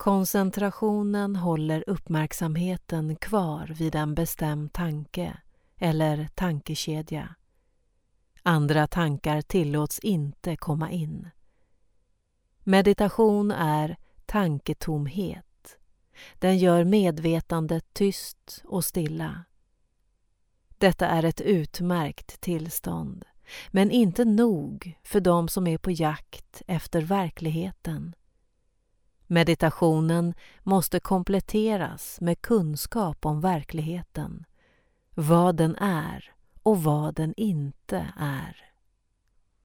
Koncentrationen håller uppmärksamheten kvar vid en bestämd tanke eller tankekedja. Andra tankar tillåts inte komma in. Meditation är tanketomhet. Den gör medvetandet tyst och stilla. Detta är ett utmärkt tillstånd, men inte nog för de som är på jakt efter verkligheten. Meditationen måste kompletteras med kunskap om verkligheten, vad den är och vad den inte är.